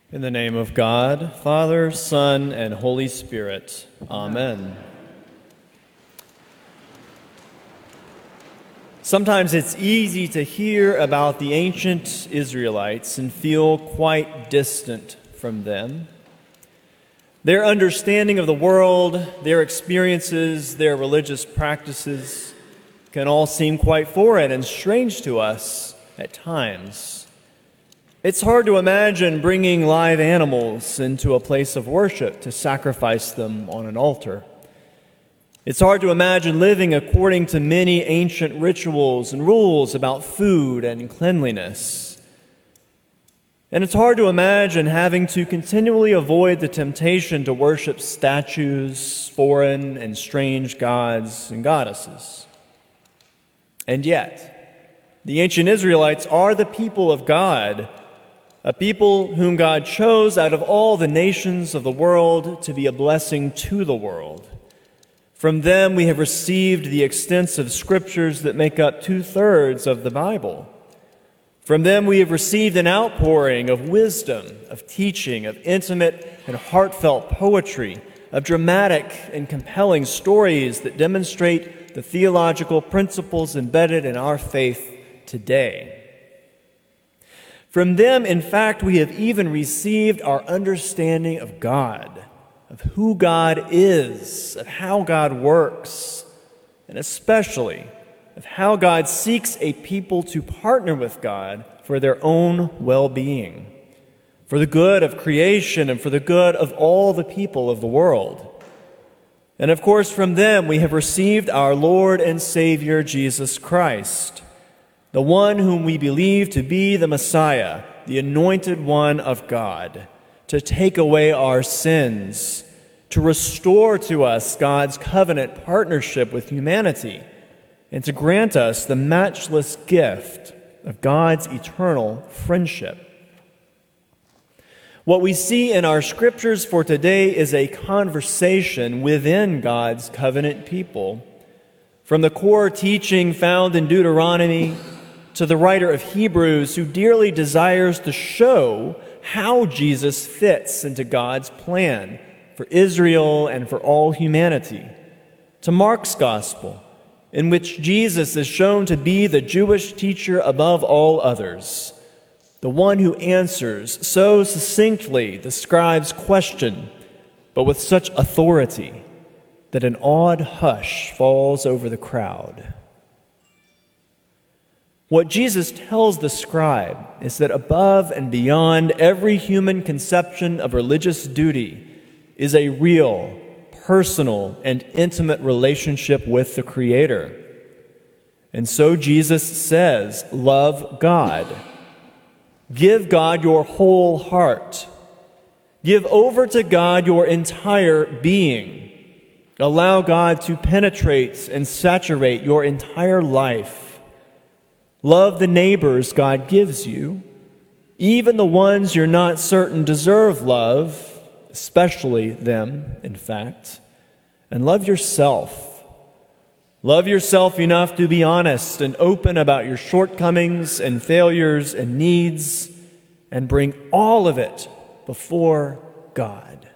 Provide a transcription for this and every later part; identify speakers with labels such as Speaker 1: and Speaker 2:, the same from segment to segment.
Speaker 1: In the name of God, Father, Son, and Holy Spirit. Amen. Sometimes it's easy to hear about the ancient Israelites and feel quite distant from them. Their understanding of the world, their experiences, their religious practices can all seem quite foreign and strange to us at times. It's hard to imagine bringing live animals into a place of worship to sacrifice them on an altar. It's hard to imagine living according to many ancient rituals and rules about food and cleanliness. And it's hard to imagine having to continually avoid the temptation to worship statues, foreign and strange gods and goddesses. And yet, the ancient Israelites are the people of God, a people whom God chose out of all the nations of the world to be a blessing to the world. From them we have received the extensive scriptures that make up 2/3 of the Bible. From them we have received an outpouring of wisdom, of teaching, of intimate and heartfelt poetry, of dramatic and compelling stories that demonstrate the theological principles embedded in our faith today. From them, in fact, we have even received our understanding of God, of who God is, of how God works, and especially of how God seeks a people to partner with God for their own well-being, for the good of creation and for the good of all the people of the world. And of course, from them we have received our Lord and Savior, Jesus Christ, the one whom we believe to be the Messiah, the anointed one of God, to take away our sins, to restore to us God's covenant partnership with humanity, and to grant us the matchless gift of God's eternal friendship. What we see in our scriptures for today is a conversation within God's covenant people, from the core teaching found in Deuteronomy to the writer of Hebrews, who dearly desires to show how Jesus fits into God's plan for Israel and for all humanity, to Mark's gospel, in which Jesus is shown to be the Jewish teacher above all others, the one who answers so succinctly the scribe's question, but with such authority that an awed hush falls over the crowd. What Jesus tells the scribe is that above and beyond every human conception of religious duty is a real, personal, and intimate relationship with the Creator. And so Jesus says, love God. Give God your whole heart. Give over to God your entire being. Allow God to penetrate and saturate your entire life. Love the neighbors God gives you, even the ones you're not certain deserve love, especially them, in fact. And love yourself. Love yourself enough to be honest and open about your shortcomings and failures and needs, and bring all of it before God.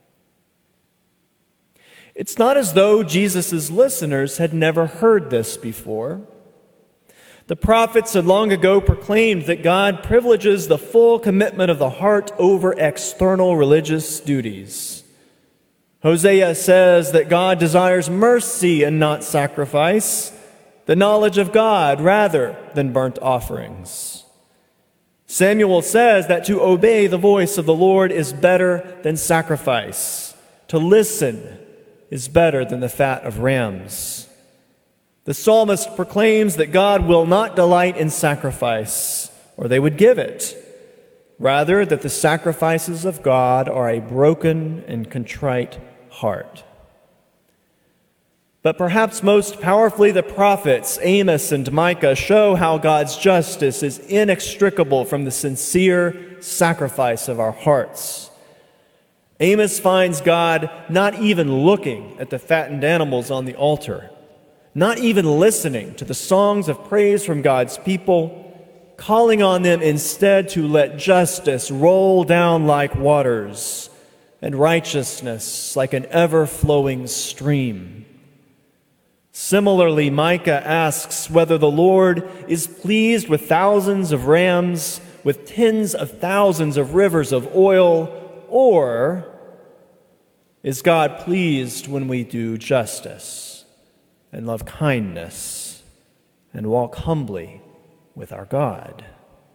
Speaker 1: It's not as though Jesus' listeners had never heard this before. The prophets had long ago proclaimed that God privileges the full commitment of the heart over external religious duties. Hosea says that God desires mercy and not sacrifice, the knowledge of God rather than burnt offerings. Samuel says that to obey the voice of the Lord is better than sacrifice. To listen is better than the fat of rams. The psalmist proclaims that God will not delight in sacrifice, or they would give it. Rather, that the sacrifices of God are a broken and contrite heart. But perhaps most powerfully, the prophets Amos and Micah show how God's justice is inextricable from the sincere sacrifice of our hearts. Amos finds God not even looking at the fattened animals on the altar, not even listening to the songs of praise from God's people, calling on them instead to let justice roll down like waters and righteousness like an ever-flowing stream. Similarly, Micah asks whether the Lord is pleased with thousands of rams, with tens of thousands of rivers of oil, or is God pleased when we do justice and love kindness and walk humbly with our God?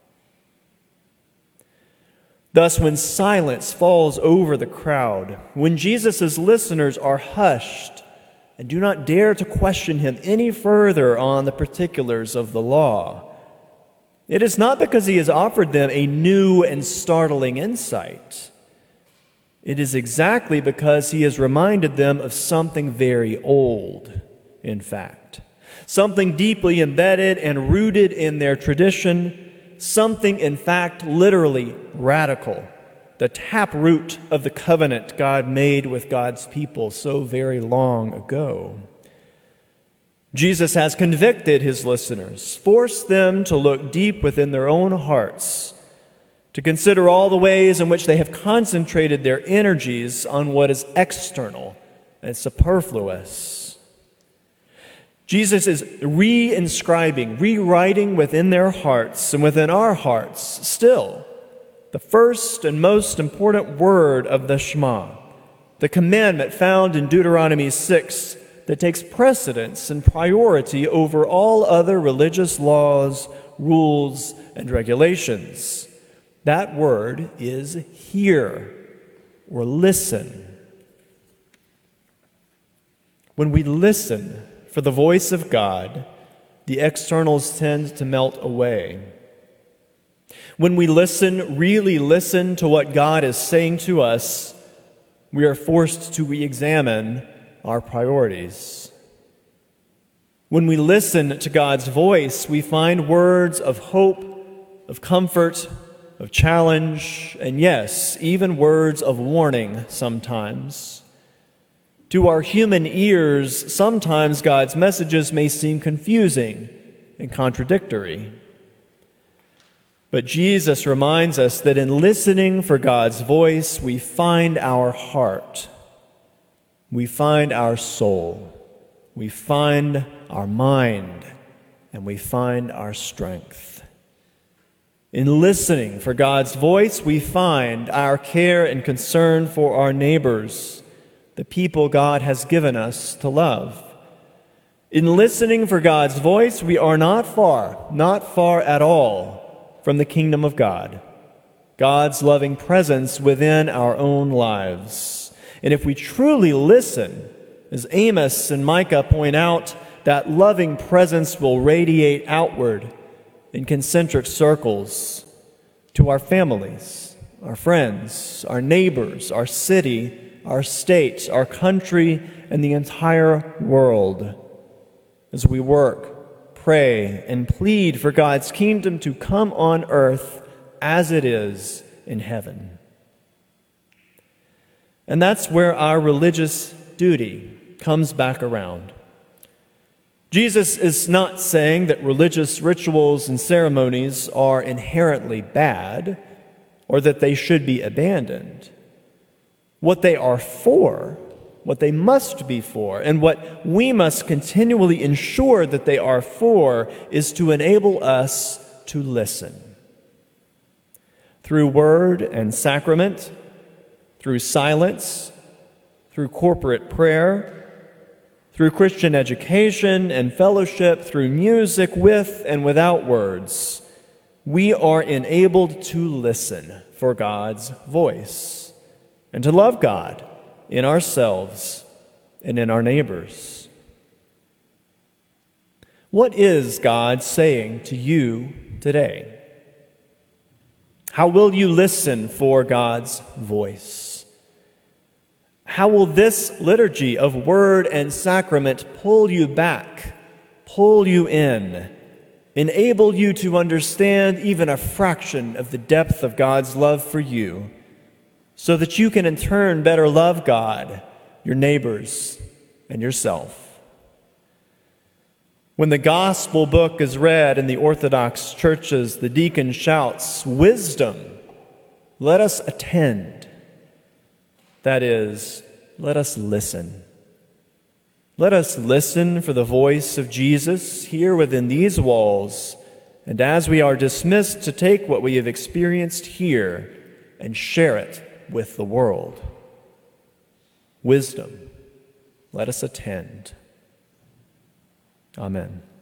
Speaker 1: Thus, when silence falls over the crowd, when Jesus' listeners are hushed and do not dare to question him any further on the particulars of the law, it is not because he has offered them a new and startling insight. It is exactly because he has reminded them of something very old, in fact, something deeply embedded and rooted in their tradition, something, in fact, literally radical, the taproot of the covenant God made with God's people so very long ago. Jesus has convicted his listeners, forced them to look deep within their own hearts, to consider all the ways in which they have concentrated their energies on what is external and superfluous. Jesus is reinscribing, rewriting within their hearts and within our hearts still the first and most important word of the Shema, the commandment found in Deuteronomy 6 that takes precedence and priority over all other religious laws, rules, and regulations. That word is hear or listen. When we listen for the voice of God, the externals tend to melt away. When we listen, really listen to what God is saying to us, we are forced to re-examine our priorities. When we listen to God's voice, we find words of hope, of comfort, of challenge, and yes, even words of warning sometimes. To our human ears, sometimes God's messages may seem confusing and contradictory. But Jesus reminds us that in listening for God's voice, we find our heart, we find our soul, we find our mind, and we find our strength. In listening for God's voice, we find our care and concern for our neighbors, the people God has given us to love. In listening for God's voice, we are not far at all from the kingdom of God, God's loving presence within our own lives. And if we truly listen, as Amos and Micah point out, that loving presence will radiate outward in concentric circles to our families, our friends, our neighbors, our city, our state, our country, and the entire world as we work, pray, and plead for God's kingdom to come on earth as it is in heaven. And that's where our religious duty comes back around. Jesus is not saying that religious rituals and ceremonies are inherently bad or that they should be abandoned. What they are for, what they must be for, and what we must continually ensure that they are for is to enable us to listen. Through word and sacrament, through silence, through corporate prayer, through Christian education and fellowship, through music with and without words, we are enabled to listen for God's voice and to love God in ourselves and in our neighbors. What is God saying to you today? How will you listen for God's voice? How will this liturgy of word and sacrament pull you back, pull you in, enable you to understand even a fraction of the depth of God's love for you, so that you can in turn better love God, your neighbors, and yourself? When the gospel book is read in the Orthodox churches, the deacon shouts, "Wisdom, let us attend." That is, let us listen. Let us listen for the voice of Jesus here within these walls, and as we are dismissed, to take what we have experienced here and share it with the world. Wisdom, let us attend. Amen.